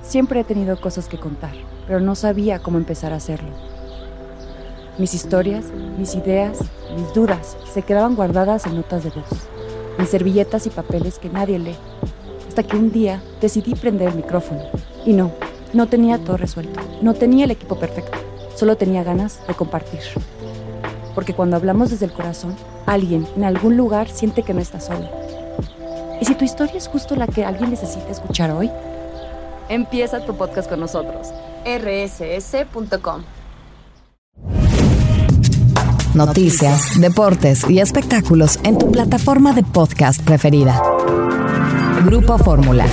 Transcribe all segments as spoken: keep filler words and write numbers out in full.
Siempre he tenido cosas que contar, pero no sabía cómo empezar a hacerlo. Mis historias, mis ideas, mis dudas se quedaban guardadas en notas de voz, en servilletas y papeles que nadie lee, hasta que un día decidí prender el micrófono. Y no, no tenía todo resuelto, no tenía el equipo perfecto, solo tenía ganas de compartir. Porque cuando hablamos desde el corazón, alguien en algún lugar siente que no está solo. ¿Y si tu historia es justo la que alguien necesita escuchar hoy? Empieza tu podcast con nosotros. erre ese ese punto com. Noticias, deportes y espectáculos en tu plataforma de podcast preferida. Grupo Fórmula.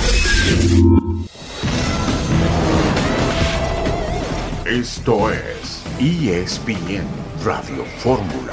Esto es E S P N Radio Fórmula.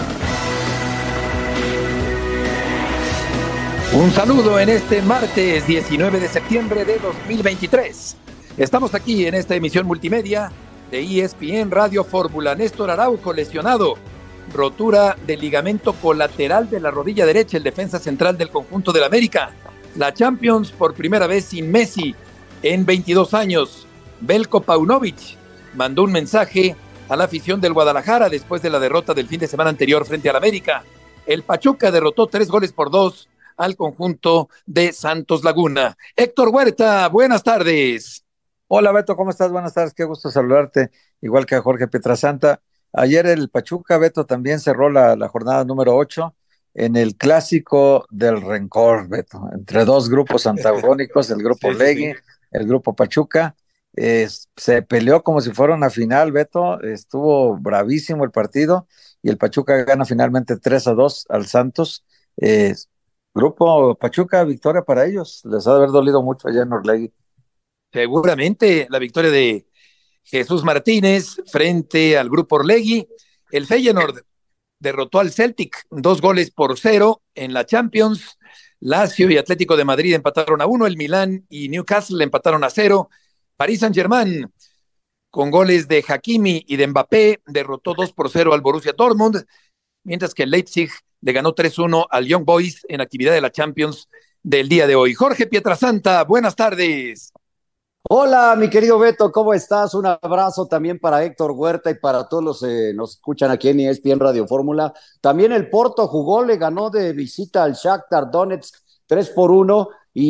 Un saludo en este martes diecinueve de septiembre de dos mil veintitrés. Estamos aquí en esta emisión multimedia de E S P N Radio Fórmula. Néstor Araujo lesionado, rotura del ligamento colateral de la rodilla derecha, el defensa central del conjunto del América. La Champions por primera vez sin Messi en veintidós años. Belko Paunovic mandó un mensaje a la afición del Guadalajara después de la derrota del fin de semana anterior frente al América. El Pachuca derrotó tres goles por dos al conjunto de Santos Laguna. Héctor Huerta, buenas tardes. Hola Beto, ¿cómo estás? Buenas tardes, qué gusto saludarte, igual que a Jorge Pietrasanta. Ayer el Pachuca, Beto, también cerró la, la jornada número ocho en el clásico del rencor, Beto, entre dos grupos antagónicos, el grupo sí, Legui, sí. el grupo Pachuca. Eh, se peleó como si fuera una final, Beto, estuvo bravísimo el partido y el Pachuca gana finalmente tres a dos al Santos. Eh, Grupo Pachuca, victoria para ellos. Les ha de haber dolido mucho allá en Orlegui. Seguramente la victoria de Jesús Martínez frente al grupo Orlegui. El Feyenoord derrotó al Celtic dos goles por cero en la Champions. Lazio y Atlético de Madrid empataron a uno. El Milán y Newcastle empataron a cero. Paris Saint-Germain, con goles de Hakimi y de Mbappé, derrotó dos por cero al Borussia Dortmund, mientras que el Leipzig le ganó tres uno al Young Boys en actividad de la Champions del día de hoy. Jorge Pietrasanta, buenas tardes. Hola, mi querido Beto, ¿cómo estás? Un abrazo también para Héctor Huerta y para todos los que eh, nos escuchan aquí en E S P N Radio Fórmula. También el Porto jugó, le ganó de visita al Shakhtar Donetsk tres por uno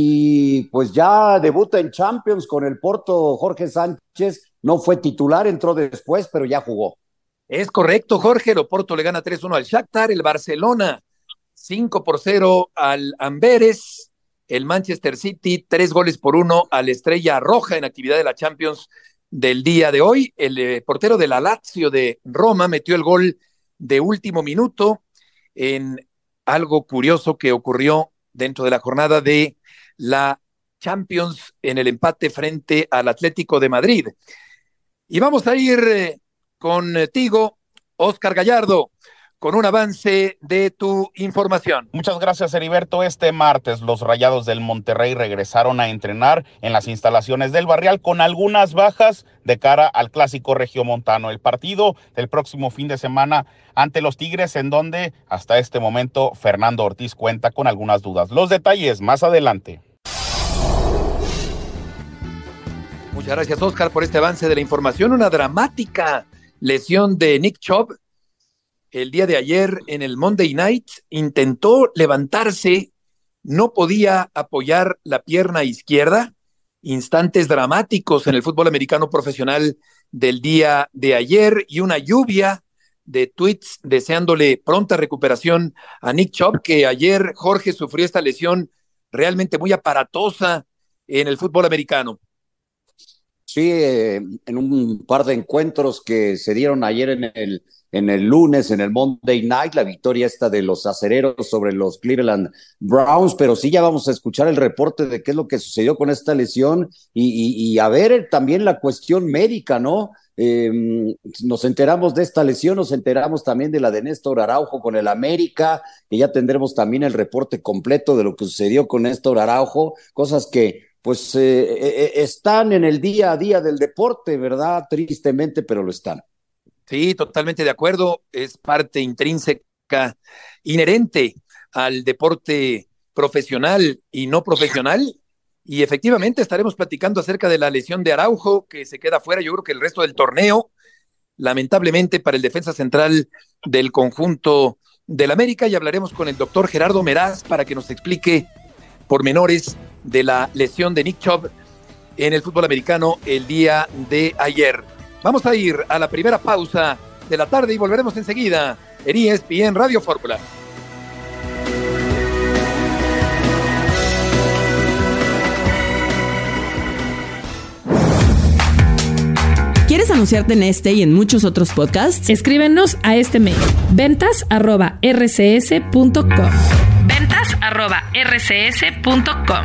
y pues ya debuta en Champions con el Porto. Jorge Sánchez no fue titular, entró después, pero ya jugó. Es correcto, Jorge. El Oporto le gana tres uno al Shakhtar. El Barcelona cinco por cero al Amberes. El Manchester City tres goles por uno al Estrella Roja en actividad de la Champions del día de hoy. El eh, portero de la Lazio de Roma metió el gol de último minuto en algo curioso que ocurrió dentro de la jornada de la Champions en el empate frente al Atlético de Madrid. Y vamos a ir Eh, contigo, Oscar Gallardo, con un avance de tu información. Muchas gracias, Heriberto. Este martes los Rayados del Monterrey regresaron a entrenar en las instalaciones del Barrial con algunas bajas de cara al clásico regiomontano, el partido del próximo fin de semana ante los Tigres, en donde hasta este momento Fernando Ortiz cuenta con algunas dudas. Los detalles más adelante. Muchas gracias, Oscar, por este avance de la información. Una dramática lesión de Nick Chubb el día de ayer en el Monday Night. Intentó levantarse, no podía apoyar la pierna izquierda. Instantes dramáticos en el fútbol americano profesional del día de ayer y una lluvia de tweets deseándole pronta recuperación a Nick Chubb, que ayer, Jorge, sufrió esta lesión realmente muy aparatosa en el fútbol americano. Sí, eh, en un par de encuentros que se dieron ayer en el, en el lunes, en el Monday Night, la victoria esta de los acereros sobre los Cleveland Browns, pero sí ya vamos a escuchar el reporte de qué es lo que sucedió con esta lesión y, y, y a ver también la cuestión médica, ¿no? Eh, nos enteramos de esta lesión, nos enteramos también de la de Néstor Araujo con el América, que ya tendremos también el reporte completo de lo que sucedió con Néstor Araujo, cosas que pues eh, eh, están en el día a día del deporte, ¿verdad? Tristemente, pero lo están. Sí, totalmente de acuerdo. Es parte intrínseca, inherente al deporte profesional y no profesional, Y efectivamente estaremos platicando acerca de la lesión de Araujo, que se queda fuera, yo creo que el resto del torneo, lamentablemente para el defensa central del conjunto del América, y hablaremos con el doctor Gerardo Meraz para que nos explique pormenores de la lesión de Nick Chubb en el fútbol americano el día de ayer. Vamos a ir a la primera pausa de la tarde y volveremos enseguida en E S P N Radio Fórmula. ¿Quieres anunciarte en este y en muchos otros podcasts? Escríbenos a este mail: ventas arroba r c s punto com. ventas arroba r c s punto com.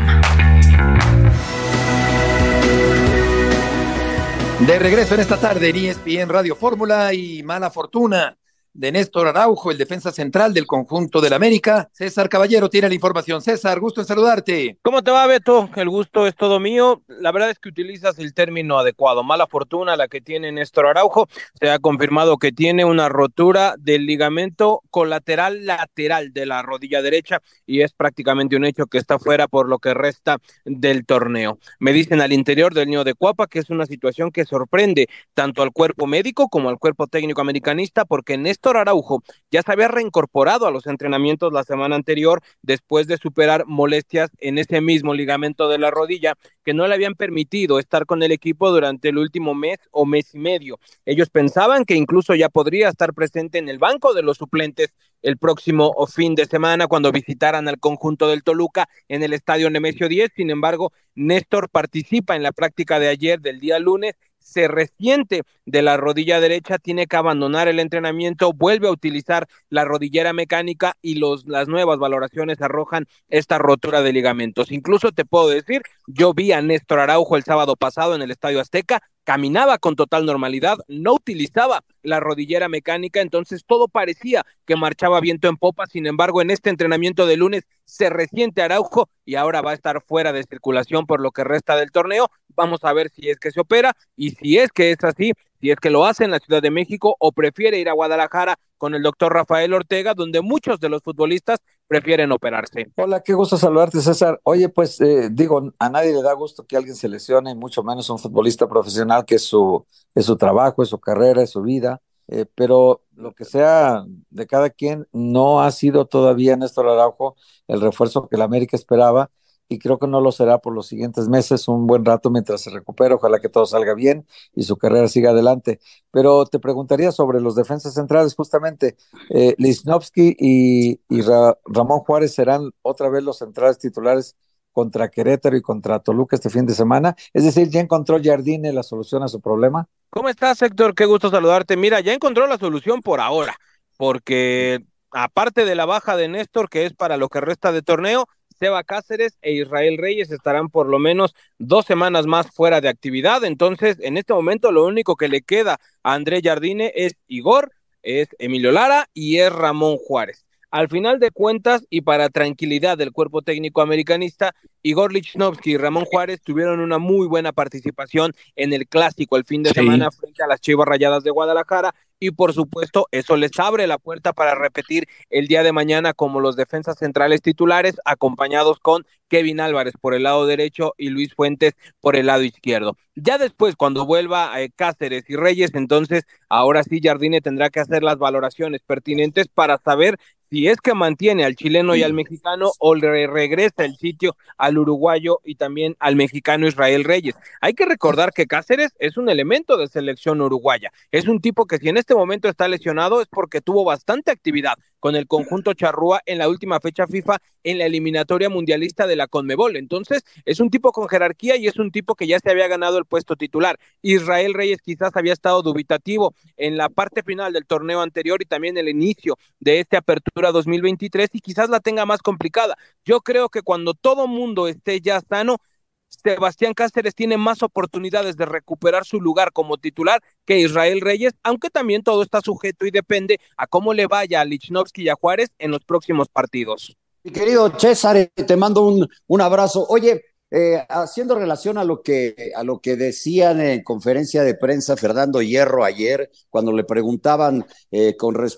De regreso en esta tarde en E S P N Radio Fórmula, y mala fortuna de Néstor Araujo, el defensa central del conjunto del América. César Caballero tiene la información. César, gusto en saludarte. ¿Cómo te va, Beto? El gusto es todo mío. La verdad es que utilizas el término adecuado. Mala fortuna la que tiene Néstor Araujo. Se ha confirmado que tiene una rotura del ligamento colateral lateral de la rodilla derecha y es prácticamente un hecho que está fuera por lo que resta del torneo. Me dicen al interior del nido de Cuapa que es una situación que sorprende tanto al cuerpo médico como al cuerpo técnico americanista, porque Néstor Araujo ya se había reincorporado a los entrenamientos la semana anterior después de superar molestias en ese mismo ligamento de la rodilla que no le habían permitido estar con el equipo durante el último mes o mes y medio. Ellos pensaban que incluso ya podría estar presente en el banco de los suplentes el próximo fin de semana cuando visitaran al conjunto del Toluca en el estadio Nemesio diez. Sin embargo, Néstor participa en la práctica de ayer del día lunes, se resiente de la rodilla derecha, tiene que abandonar el entrenamiento, vuelve a utilizar la rodillera mecánica y los, las nuevas valoraciones arrojan esta rotura de ligamentos. Incluso te puedo decir, yo vi a Néstor Araujo el sábado pasado en el Estadio Azteca, caminaba con total normalidad, no utilizaba la rodillera mecánica, entonces todo parecía que marchaba viento en popa. Sin embargo, en este entrenamiento de lunes se resiente Araujo y ahora va a estar fuera de circulación por lo que resta del torneo. Vamos a ver si es que se opera y si es que es así, si es que lo hace en la Ciudad de México o prefiere ir a Guadalajara con el doctor Rafael Ortega, donde muchos de los futbolistas prefieren operarse. Hola, qué gusto saludarte, César. Oye, pues eh, digo, a nadie le da gusto que alguien se lesione, mucho menos un futbolista profesional, que es su, es su trabajo, es su carrera, es su vida, eh, pero lo que sea de cada quien, no ha sido todavía Néstor Araujo el refuerzo que la América esperaba, y creo que no lo será por los siguientes meses, un buen rato mientras se recupera. Ojalá que todo salga bien y su carrera siga adelante. Pero te preguntaría sobre los defensas centrales, justamente, eh, Lichnowsky y, y Ra- Ramón Juárez serán otra vez los centrales titulares contra Querétaro y contra Toluca este fin de semana. Es decir, ¿ya encontró Jardine la solución a su problema? ¿Cómo estás, Héctor? Qué gusto saludarte. Mira, ya encontró la solución por ahora, porque aparte de la baja de Néstor, que es para lo que resta de torneo, Seba Cáceres e Israel Reyes estarán por lo menos dos semanas más fuera de actividad. Entonces, en este momento lo único que le queda a André Jardine es Igor, es Emilio Lara y es Ramón Juárez. Al final de cuentas, y para tranquilidad del cuerpo técnico americanista, Igor Lichnowsky y Ramón Juárez tuvieron una muy buena participación en el clásico el fin de sí. semana frente a las Chivas Rayadas de Guadalajara, y por supuesto eso les abre la puerta para repetir el día de mañana como los defensas centrales titulares, acompañados con Kevin Álvarez por el lado derecho y Luis Fuentes por el lado izquierdo. Ya después, cuando vuelva eh, Cáceres y Reyes, entonces ahora sí Jardine tendrá que hacer las valoraciones pertinentes para saber si es que mantiene al chileno y al mexicano o le regresa el sitio al uruguayo y también al mexicano Israel Reyes. Hay que recordar que Cáceres es un elemento de selección uruguaya, es un tipo que si en este momento está lesionado es porque tuvo bastante actividad con el conjunto charrúa en la última fecha FIFA en la eliminatoria mundialista de la Conmebol. Entonces es un tipo con jerarquía y es un tipo que ya se había ganado el puesto titular. Israel Reyes quizás había estado dubitativo en la parte final del torneo anterior y también el inicio de esta apertura dos mil veintitrés y quizás la tenga más complicada. Yo creo que cuando todo mundo esté ya sano, Sebastián Cáceres tiene más oportunidades de recuperar su lugar como titular que Israel Reyes, aunque también todo está sujeto y depende a cómo le vaya a Lichnowsky y a Juárez en los próximos partidos. Mi querido César, te mando un, un abrazo. Oye, eh, haciendo relación a lo que a lo que decían en conferencia de prensa Fernando Hierro ayer, cuando le preguntaban eh, con respecto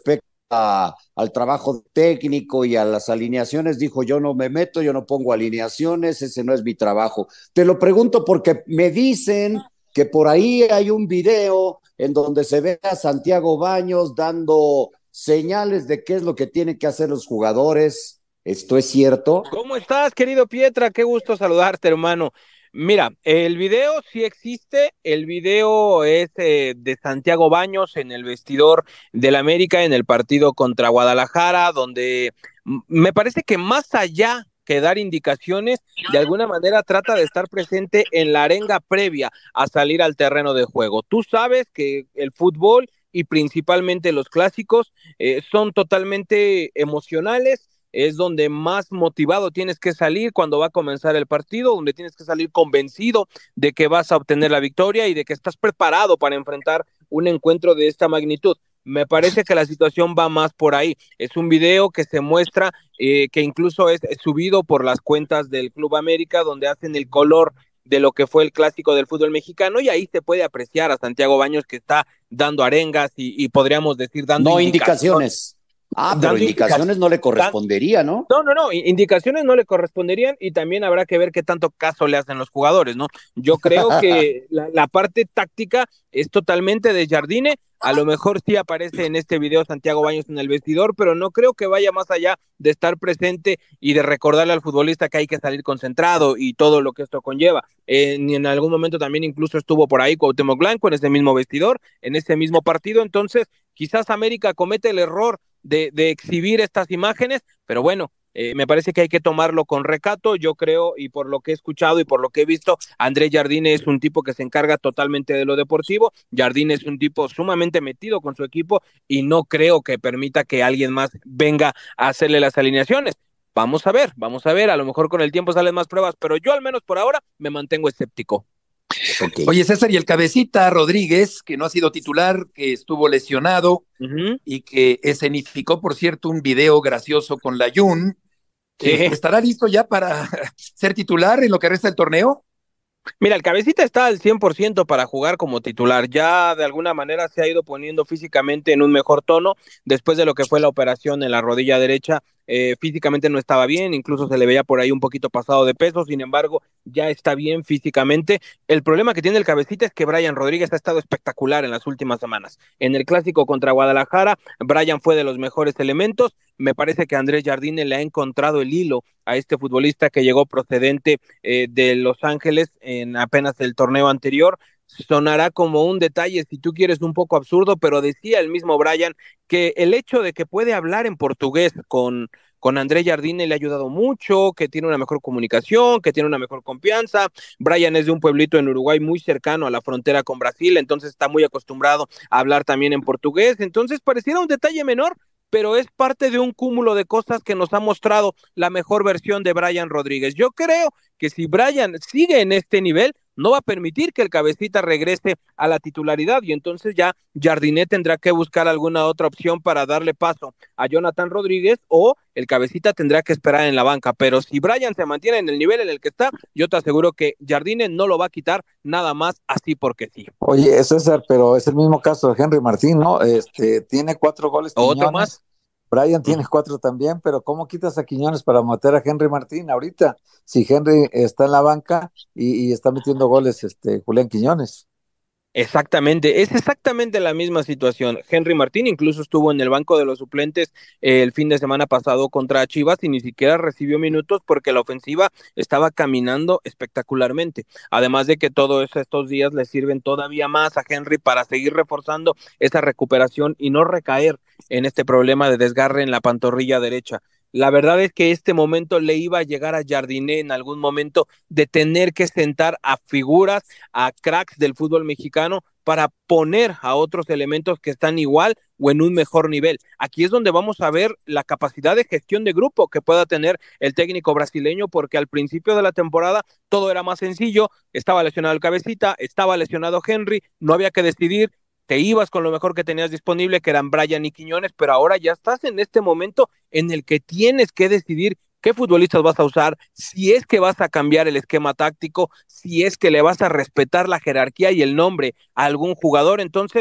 a, al trabajo técnico y a las alineaciones, dijo: yo no me meto, yo no pongo alineaciones, ese no es mi trabajo. Te lo pregunto porque me dicen que por ahí hay un video en donde se ve a Santiago Baños dando señales de qué es lo que tienen que hacer los jugadores. ¿Esto es cierto? ¿Cómo estás, querido Pietra? Qué gusto saludarte, hermano. Mira, el video sí existe, el video es eh, de Santiago Baños en el vestidor del América en el partido contra Guadalajara, donde m- me parece que más allá que dar indicaciones, de alguna manera trata de estar presente en la arenga previa a salir al terreno de juego. Tú sabes que el fútbol y principalmente los clásicos eh, son totalmente emocionales, es donde más motivado tienes que salir cuando va a comenzar el partido, donde tienes que salir convencido de que vas a obtener la victoria y de que estás preparado para enfrentar un encuentro de esta magnitud. Me parece que la situación va más por ahí. Es un video que se muestra, eh, que incluso es, es subido por las cuentas del Club América, donde hacen el color de lo que fue el clásico del fútbol mexicano, y ahí se puede apreciar a Santiago Baños que está dando arengas y, y podríamos decir dando No indicaciones. indicaciones. Ah, pero Dando indicaciones no le correspondería, ¿no? No, no, no, indicaciones no le corresponderían y también habrá que ver qué tanto caso le hacen los jugadores, ¿no? Yo creo que la, la parte táctica es totalmente de Jardine, a lo mejor sí aparece en este video Santiago Baños en el vestidor, pero no creo que vaya más allá de estar presente y de recordarle al futbolista que hay que salir concentrado y todo lo que esto conlleva. Eh, ni en algún momento también incluso estuvo por ahí Cuauhtémoc Blanco en ese mismo vestidor, en ese mismo partido, entonces quizás América comete el error de, de exhibir estas imágenes, pero bueno, eh, me parece que hay que tomarlo con recato. Yo creo, y por lo que he escuchado y por lo que he visto, Andrés Jardine es un tipo que se encarga totalmente de lo deportivo. Jardine es un tipo sumamente metido con su equipo y no creo que permita que alguien más venga a hacerle las alineaciones. Vamos a ver, vamos a ver, a lo mejor con el tiempo salen más pruebas, pero yo al menos por ahora me mantengo escéptico. Okay. Oye, César, y el cabecita Rodríguez, que no ha sido titular, que estuvo lesionado uh-huh. y que escenificó, por cierto, un video gracioso con la Jun, sí. eh, ¿estará listo ya para ser titular en lo que resta del torneo? Mira, el cabecita está al cien por ciento para jugar como titular. Ya de alguna manera se ha ido poniendo físicamente en un mejor tono después de lo que fue la operación en la rodilla derecha. Eh, físicamente no estaba bien, incluso se le veía por ahí un poquito pasado de peso, sin embargo, ya está bien físicamente. El problema que tiene el cabecita es que Brian Rodríguez ha estado espectacular en las últimas semanas. En el clásico contra Guadalajara, Brian fue de los mejores elementos. Me parece que Andrés Jardine le ha encontrado el hilo a este futbolista que llegó procedente eh, de Los Ángeles en apenas el torneo anterior. Sonará como un detalle, si tú quieres, un poco absurdo, pero decía el mismo Brian que el hecho de que puede hablar en portugués con, con Andrés Jardine le ha ayudado mucho, que tiene una mejor comunicación, que tiene una mejor confianza. Brian es de un pueblito en Uruguay muy cercano a la frontera con Brasil, entonces está muy acostumbrado a hablar también en portugués, entonces pareciera un detalle menor, pero es parte de un cúmulo de cosas que nos ha mostrado la mejor versión de Brian Rodríguez. Yo creo que si Brian sigue en este nivel, no va a permitir que el cabecita regrese a la titularidad y entonces ya Jardine tendrá que buscar alguna otra opción para darle paso a Jonathan Rodríguez o el cabecita tendrá que esperar en la banca, pero si Brian se mantiene en el nivel en el que está, yo te aseguro que Jardine no lo va a quitar nada más así porque sí. Oye, César, pero es el mismo caso de Henry Martín, ¿no? Este, tiene cuatro goles Quiñones. ¿Otro más? Brian tiene cuatro también, pero ¿cómo quitas a Quiñones para meter a Henry Martín ahorita? Si Henry está en la banca y, y está metiendo goles este Julián Quiñones. Exactamente, es exactamente la misma situación. Henry Martín incluso estuvo en el banco de los suplentes eh, el fin de semana pasado contra Chivas y ni siquiera recibió minutos porque la ofensiva estaba caminando espectacularmente. Además de que todos estos días le sirven todavía más a Henry para seguir reforzando esa recuperación y no recaer en este problema de desgarre en la pantorrilla derecha. La verdad es que este momento le iba a llegar a Jardine en algún momento de tener que sentar a figuras, a cracks del fútbol mexicano para poner a otros elementos que están igual o en un mejor nivel. Aquí es donde vamos a ver la capacidad de gestión de grupo que pueda tener el técnico brasileño, porque al principio de la temporada todo era más sencillo, estaba lesionado el cabecita, estaba lesionado Henry, no había que decidir, te ibas con lo mejor que tenías disponible, que eran Brian y Quiñones, pero ahora ya estás en este momento en el que tienes que decidir qué futbolistas vas a usar, si es que vas a cambiar el esquema táctico, si es que le vas a respetar la jerarquía y el nombre a algún jugador. Entonces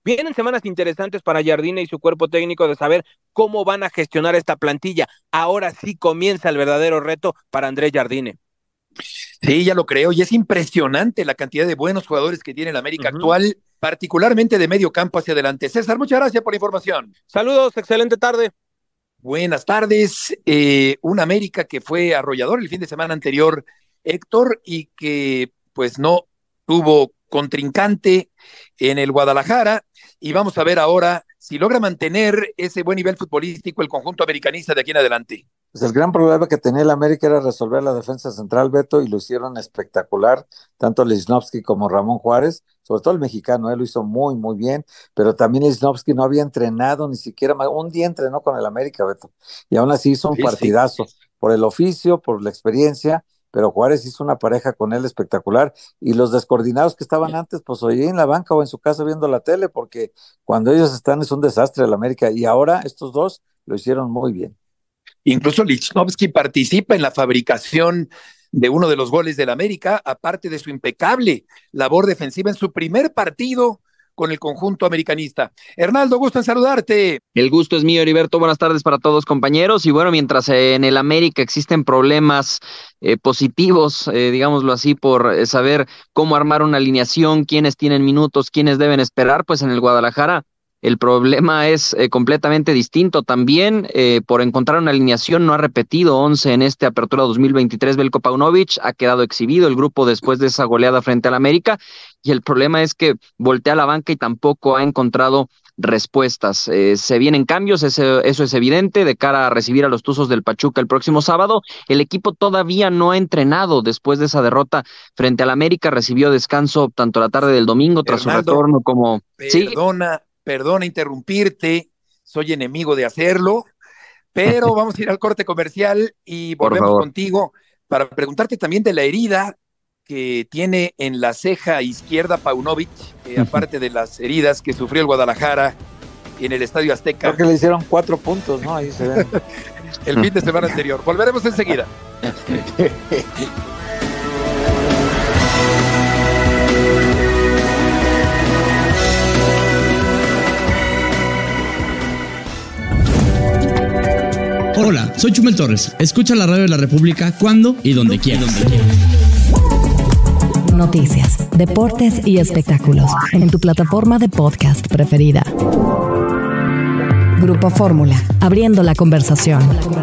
Vienen semanas interesantes para Jardine y su cuerpo técnico de saber cómo van a gestionar esta plantilla. Ahora sí comienza el verdadero reto para Andrés Jardine. Sí, ya lo creo, y es impresionante la cantidad de buenos jugadores que tiene el América uh-huh. actual, particularmente de medio campo hacia adelante. César, muchas gracias por la información. Saludos, excelente tarde. Buenas tardes. Eh, un América que fue arrollador el fin de semana anterior, Héctor, y que pues no tuvo contrincante en el Guadalajara, y vamos a ver ahora si logra mantener ese buen nivel futbolístico el conjunto americanista de aquí en adelante. Pues el gran problema que tenía el América era resolver la defensa central, Beto, y lo hicieron espectacular, tanto Lichnowsky como Ramón Juárez, sobre todo el mexicano, él lo hizo muy, muy bien, pero también Lichnowsky no había entrenado ni siquiera, un día entrenó con el América, Beto, y aún así hizo un sí, partidazo, sí. por el oficio, por la experiencia, pero Juárez hizo una pareja con él espectacular, y los descoordinados que estaban antes, pues oye en la banca o en su casa viendo la tele, porque cuando ellos están es un desastre el América, y ahora estos dos lo hicieron muy bien. Incluso Lichnowsky participa en la fabricación de uno de los goles del América, aparte de su impecable labor defensiva en su primer partido con el conjunto americanista. Hernaldo, gusto en saludarte. El gusto es mío, Heriberto. Buenas tardes para todos, compañeros. Y bueno, mientras eh, en el América existen problemas eh, positivos, eh, digámoslo así, por eh, saber cómo armar una alineación, quiénes tienen minutos, quiénes deben esperar, pues en el Guadalajara el problema es eh, completamente distinto. También eh, por encontrar una alineación no ha repetido once en este Apertura dos mil veintitrés. Belko Paunovic ha quedado exhibido el grupo después de esa goleada frente al América, y el problema es que voltea a la banca y tampoco ha encontrado respuestas. Eh, se vienen cambios, ese, eso es evidente, de cara a recibir a los Tuzos del Pachuca el próximo sábado. El equipo todavía no ha entrenado después de esa derrota frente al América, recibió descanso tanto la tarde del domingo tras Hernaldo, su retorno como... Perdona, ¿sí? Perdona interrumpirte, soy enemigo de hacerlo, pero vamos a ir al corte comercial y volvemos contigo para preguntarte también de la herida que tiene en la ceja izquierda Paunovic, eh, aparte de las heridas que sufrió el Guadalajara en el Estadio Azteca. Creo que le hicieron cuatro puntos, ¿no? Ahí se ven. El fin de semana anterior. Volveremos enseguida. Hola, soy Chumel Torres. Escucha la radio de la República cuando y donde quieras. Noticias, deportes y espectáculos en tu plataforma de podcast preferida. Grupo Fórmula, abriendo la conversación.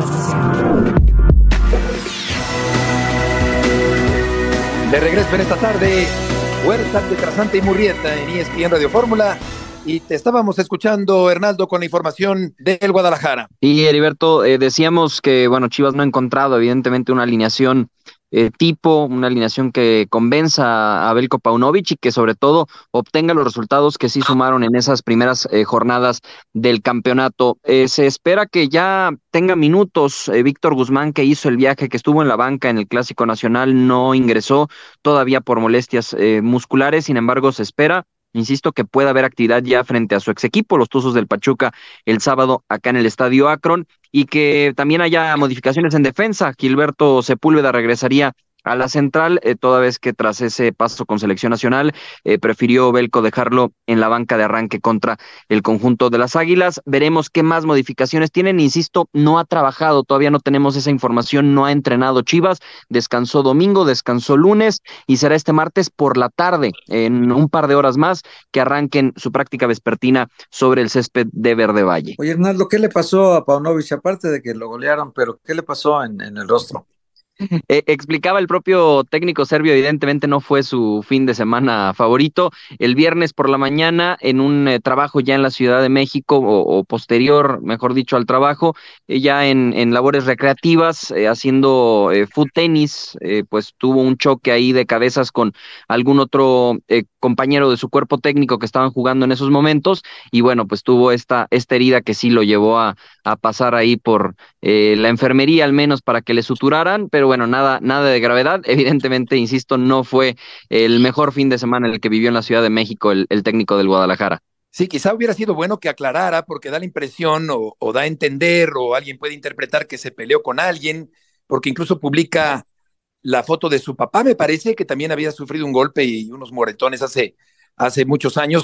De regreso en esta tarde, Huerta, Petrasanta y Murrieta en E S P N Radio Fórmula. Y te estábamos escuchando, Hernaldo, con la información del Guadalajara. Y Heriberto, eh, decíamos que, bueno, Chivas no ha encontrado evidentemente una alineación eh, tipo, una alineación que convenza a Belko Paunovic y que sobre todo obtenga los resultados que sí sumaron en esas primeras eh, jornadas del campeonato. Eh, se espera que ya tenga minutos eh, Víctor Guzmán, que hizo el viaje, que estuvo en la banca en el Clásico Nacional, no ingresó todavía por molestias eh, musculares, sin embargo se espera. Insisto que puede haber actividad ya frente a su ex equipo, los Tuzos del Pachuca, el sábado acá en el Estadio Akron, y que también haya modificaciones en defensa. Gilberto Sepúlveda regresaría a la central, eh, toda vez que tras ese paso con selección nacional eh, prefirió Belko dejarlo en la banca de arranque contra el conjunto de las Águilas. Veremos qué más modificaciones tienen. Insisto, no ha trabajado, todavía no tenemos esa información, no ha entrenado Chivas, descansó domingo, descansó lunes y será este martes por la tarde, en un par de horas más, que arranquen su práctica vespertina sobre el césped de Verde Valle. Oye, Hernaldo, ¿qué le pasó a Paunovic? Aparte de que lo golearon, pero ¿qué le pasó en, en el rostro? Eh, explicaba el propio técnico serbio, evidentemente no fue su fin de semana favorito. El viernes por la mañana, en un eh, trabajo ya en la Ciudad de México, o, o posterior, mejor dicho, al trabajo, eh, ya en, en labores recreativas, eh, haciendo eh, foot tenis, eh, pues tuvo un choque ahí de cabezas con algún otro eh, compañero de su cuerpo técnico que estaban jugando en esos momentos, y bueno, pues tuvo esta, esta herida que sí lo llevó a, a pasar ahí por eh, la enfermería, al menos para que le suturaran, pero bueno, nada, nada de gravedad. Evidentemente, insisto, no fue el mejor fin de semana en el que vivió en la Ciudad de México el, el técnico del Guadalajara. Sí, quizá hubiera sido bueno que aclarara, porque da la impresión o, o da a entender, o alguien puede interpretar que se peleó con alguien, porque incluso publica la foto de su papá, me parece, que también había sufrido un golpe y unos moretones hace, hace muchos años,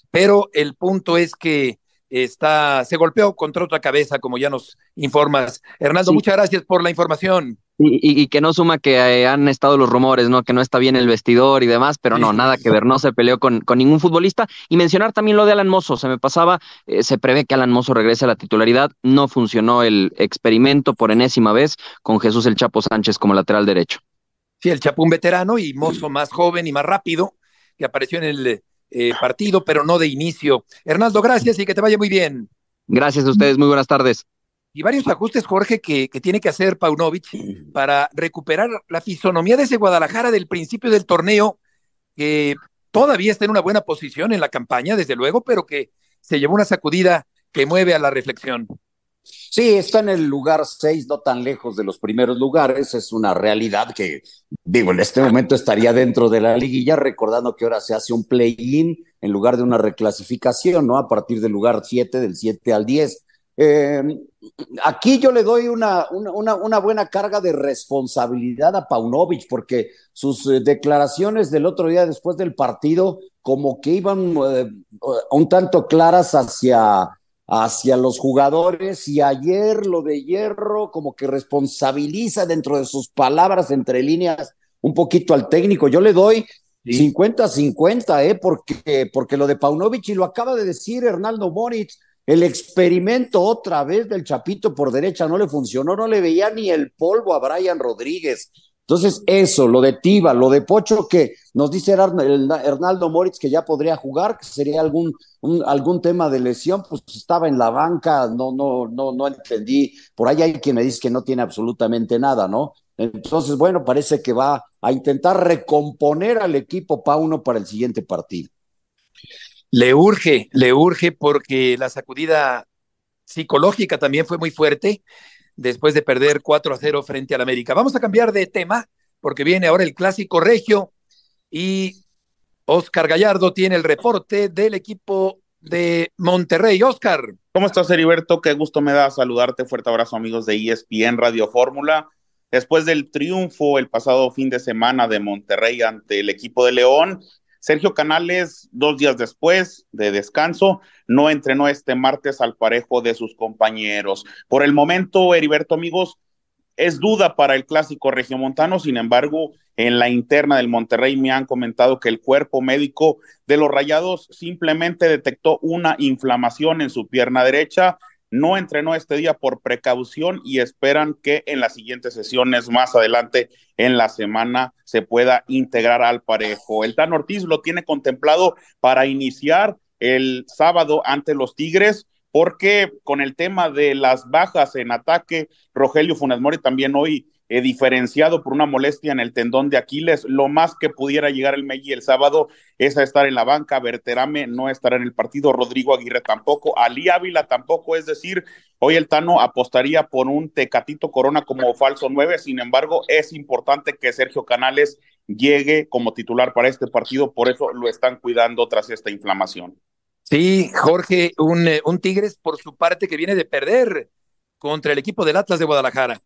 pero el punto es que está, se golpeó contra otra cabeza, como ya nos informas. Hernaldo, Sí. muchas gracias por la información. Y, y- y que no suma que eh, han estado los rumores, ¿no? Que no está bien el vestidor y demás, pero no, nada que ver, no se peleó con, con ningún futbolista. Y mencionar también lo de Alan Mozo, se me pasaba, eh, se prevé que Alan Mozo regrese a la titularidad, no funcionó el experimento por enésima vez con Jesús el Chapo Sánchez como lateral derecho. Sí, el Chapún veterano y Mozo más joven y más rápido, que apareció en el eh, partido, pero no de inicio. Hernaldo, gracias y que te vaya muy bien. Gracias a ustedes, muy buenas tardes. Y varios ajustes, Jorge, que, que tiene que hacer Paunovic para recuperar la fisonomía de ese Guadalajara del principio del torneo, que todavía está en una buena posición en la campaña, desde luego, pero que se llevó una sacudida que mueve a la reflexión. Sí, está en el lugar seis, no tan lejos de los primeros lugares. Es una realidad que, digo, en este momento estaría dentro de la liguilla, recordando que ahora se hace un play-in en lugar de una reclasificación, ¿no? A partir del lugar siete, del siete al diez. Eh, aquí yo le doy una, una, una buena carga de responsabilidad a Paunovic, porque sus eh, declaraciones del otro día después del partido como que iban eh, un tanto claras hacia, hacia los jugadores, y ayer lo de Hierro como que responsabiliza dentro de sus palabras entre líneas un poquito al técnico. Yo le doy cincuenta cincuenta, eh, porque, porque lo de Paunovic, y lo acaba de decir Hernaldo Moritz, el experimento otra vez del Chapito por derecha no le funcionó, no le veía ni el polvo a Brian Rodríguez. Entonces eso, lo de Tiva, lo de Pocho, que nos dice Hernaldo Moritz que ya podría jugar, que sería algún, un, algún tema de lesión, pues estaba en la banca, no, no, no, no entendí. Por ahí hay quien me dice que no tiene absolutamente nada, ¿no? Entonces, bueno, parece que va a intentar recomponer al equipo Pauno para el siguiente partido. Le urge, le urge porque la sacudida psicológica también fue muy fuerte después de perder cuatro a cero frente al América. Vamos a cambiar de tema porque viene ahora el clásico regio y Oscar Gallardo tiene el reporte del equipo de Monterrey. Oscar. ¿Cómo estás, Heriberto? Qué gusto me da saludarte. Fuerte abrazo, amigos de E S P N Radio Fórmula. Después del triunfo el pasado fin de semana de Monterrey ante el equipo de León, Sergio Canales, dos días después de descanso, no entrenó este martes al parejo de sus compañeros. Por el momento, Heriberto, amigos, es duda para el clásico regiomontano. Sin embargo, en la interna del Monterrey me han comentado que el cuerpo médico de los Rayados simplemente detectó una inflamación en su pierna derecha. No entrenó este día por precaución y esperan que en las siguientes sesiones más adelante en la semana se pueda integrar al parejo. El Tano Ortiz lo tiene contemplado para iniciar el sábado ante los Tigres, porque con el tema de las bajas en ataque, Rogelio Funes Mori también hoy eh, diferenciado por una molestia en el tendón de Aquiles, lo más que pudiera llegar el Meji el sábado es a estar en la banca. Berterame no estará en el partido, Rodrigo Aguirre tampoco, Ali Ávila tampoco, es decir, hoy el Tano apostaría por un Tecatito Corona como falso nueve. Sin embargo, es importante que Sergio Canales llegue como titular para este partido, por eso lo están cuidando tras esta inflamación. Sí, Jorge, un, un Tigres por su parte que viene de perder contra el equipo del Atlas de Guadalajara.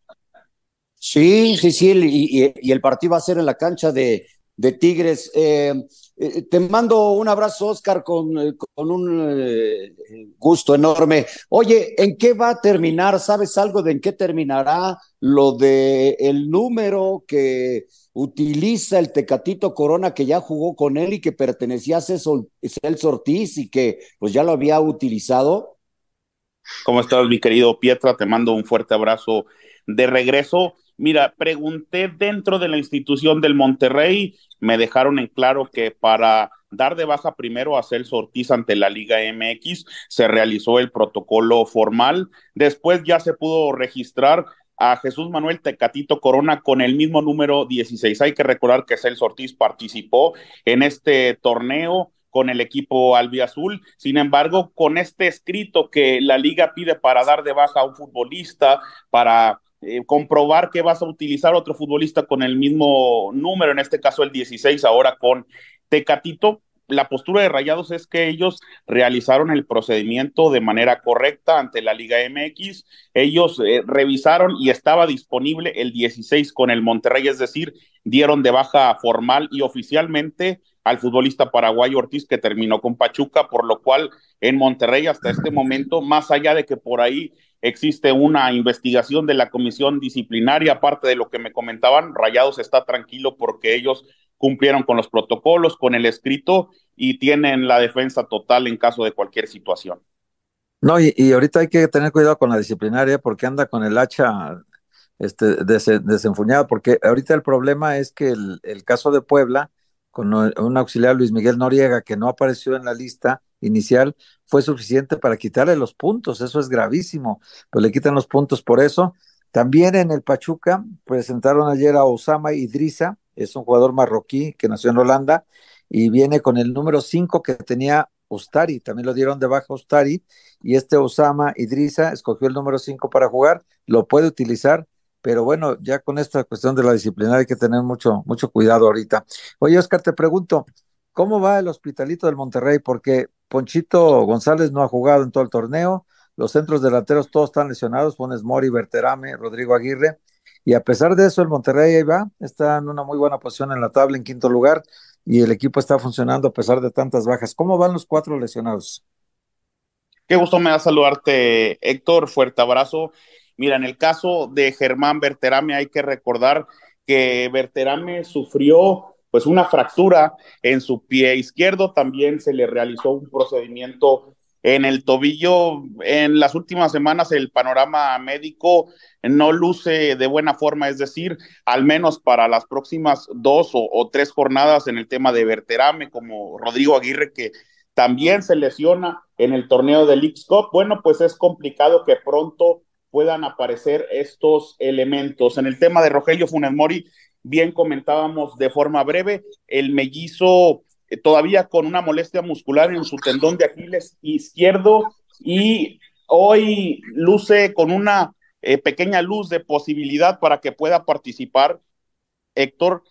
Sí, sí, sí, y, y, y el partido va a ser en la cancha de, de Tigres. Eh, eh, te mando un abrazo, Oscar, con, con un eh, gusto enorme. Oye, ¿en qué va a terminar? ¿Sabes algo de en qué terminará lo de el número que utiliza el Tecatito Corona, que ya jugó con él y que pertenecía a Celso Ortiz y que pues ya lo había utilizado? ¿Cómo estás, mi querido Pietra? Te mando un fuerte abrazo de regreso. Mira, pregunté dentro de la institución del Monterrey, me dejaron en claro que para dar de baja primero a Celso Ortiz ante la Liga M X se realizó el protocolo formal, después ya se pudo registrar a Jesús Manuel Tecatito Corona con el mismo número dieciséis. Hay que recordar que Celso Ortiz participó en este torneo con el equipo albiazul. Sin embargo, con este escrito que la liga pide para dar de baja a un futbolista, para eh, comprobar que vas a utilizar otro futbolista con el mismo número, en este caso el dieciséis, ahora con Tecatito, la postura de Rayados es que ellos realizaron el procedimiento de manera correcta ante la Liga M X. Ellos eh, revisaron y estaba disponible el dieciséis con el Monterrey, es decir, dieron de baja formal y oficialmente al futbolista paraguayo Ortiz, que terminó con Pachuca, por lo cual en Monterrey hasta este momento, más allá de que por ahí existe una investigación de la comisión disciplinaria, aparte de lo que me comentaban, Rayados está tranquilo porque ellos cumplieron con los protocolos, con el escrito y tienen la defensa total en caso de cualquier situación. No, y, y ahorita hay que tener cuidado con la disciplinaria porque anda con el hacha este, des, desenfuñada, porque ahorita el problema es que el, el caso de Puebla, con un auxiliar, Luis Miguel Noriega, que no apareció en la lista inicial, fue suficiente para quitarle los puntos. Eso es gravísimo, pues le quitan los puntos por eso. También en el Pachuca presentaron ayer a Osama Idrissa, es un jugador marroquí que nació en Holanda y viene con el número cinco que tenía Ustari, también lo dieron de baja Ustari, y este Osama Idrissa escogió el número cinco para jugar, lo puede utilizar, pero bueno, ya con esta cuestión de la disciplina hay que tener mucho, mucho cuidado ahorita. Oye, Oscar, te pregunto, ¿cómo va el Hospitalito del Monterrey? Porque Ponchito González no ha jugado en todo el torneo, los centros delanteros todos están lesionados, Funes Mori, Berterame, Rodrigo Aguirre, y a pesar de eso el Monterrey ahí va, está en una muy buena posición en la tabla, en quinto lugar, y el equipo está funcionando a pesar de tantas bajas. ¿Cómo van los cuatro lesionados? Qué gusto me da saludarte, Héctor, fuerte abrazo. Mira, en el caso de Germán Berterame hay que recordar que Berterame sufrió pues una fractura en su pie izquierdo, también se le realizó un procedimiento en el tobillo. En las últimas semanas el panorama médico no luce de buena forma, es decir, al menos para las próximas dos o, o tres jornadas en el tema de Berterame, como Rodrigo Aguirre, que también se lesiona en el torneo del Leagues Cup. Bueno, pues es complicado que pronto puedan aparecer estos elementos. En el tema de Rogelio Funes Mori, bien comentábamos de forma breve, el mellizo eh, todavía con una molestia muscular en su tendón de Aquiles izquierdo y hoy luce con una eh, pequeña luz de posibilidad para que pueda participar, Héctor,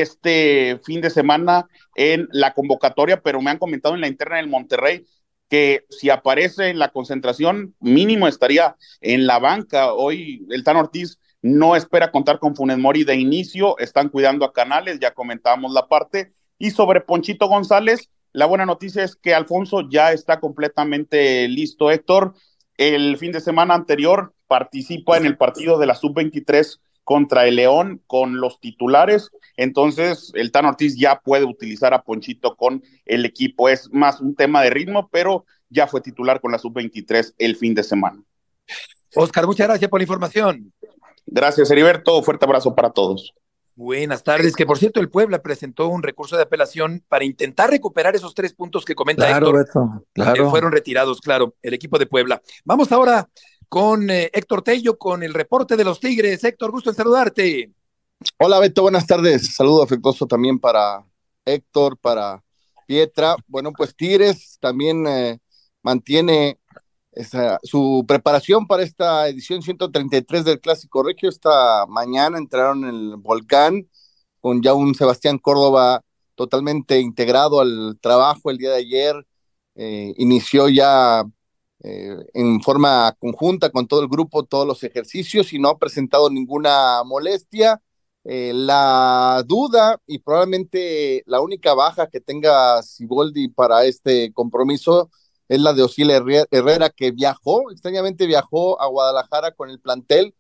este fin de semana en la convocatoria, pero me han comentado en la interna del Monterrey que si aparece en la concentración, mínimo estaría en la banca. Hoy el Tan Ortiz no espera contar con Funes Mori de inicio, están cuidando a Canales, ya comentábamos la parte, y sobre Ponchito González, la buena noticia es que Alfonso ya está completamente listo, Héctor. El fin de semana anterior participa en el partido de la sub veintitrés contra el León con los titulares, entonces el Tan Ortiz ya puede utilizar a Ponchito con el equipo, es más un tema de ritmo, pero ya fue titular con la sub veintitrés el fin de semana. Oscar, muchas gracias por la información. Gracias, Heriberto, fuerte abrazo para todos. Buenas tardes, que por cierto el Puebla presentó un recurso de apelación para intentar recuperar esos tres puntos que comenta Claro, Héctor, Beto, claro. que fueron retirados, claro, el equipo de Puebla. Vamos ahora con eh, Héctor Tello, con el reporte de los Tigres. Héctor, gusto en saludarte. Hola Beto, buenas tardes. Saludo afectuoso también para Héctor, para Pietra. Bueno, pues Tigres también eh, mantiene esa, su preparación para esta edición ciento treinta y tres del Clásico Regio. Esta mañana entraron en el Volcán con ya un Sebastián Córdoba totalmente integrado al trabajo el día de ayer. Eh, inició ya Eh, en forma conjunta con todo el grupo, todos los ejercicios y no ha presentado ninguna molestia. Eh, la duda y probablemente la única baja que tenga Siboldi para este compromiso es la de Osiel Herrera, que viajó, extrañamente viajó a Guadalajara con el plantel,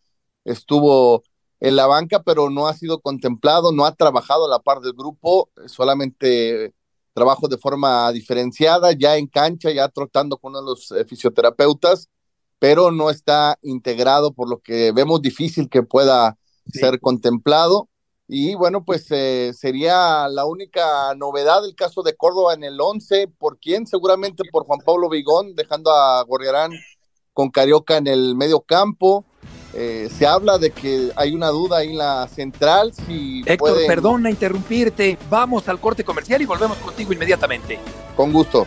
estuvo en la banca, pero no ha sido contemplado, no ha trabajado a la par del grupo, solamente trabajo de forma diferenciada, ya en cancha, ya trotando con uno de los eh, fisioterapeutas, pero no está integrado, por lo que vemos difícil que pueda sí. ser contemplado. Y bueno, pues eh, sería la única novedad el caso de Córdoba en el once. ¿Por quién? Seguramente por Juan Pablo Vigón, dejando a Gorriarán con Carioca en el medio campo. Eh, se habla de que hay una duda ahí en la central. Si Héctor, pueden... perdona interrumpirte. Vamos al corte comercial y volvemos contigo inmediatamente. Con gusto.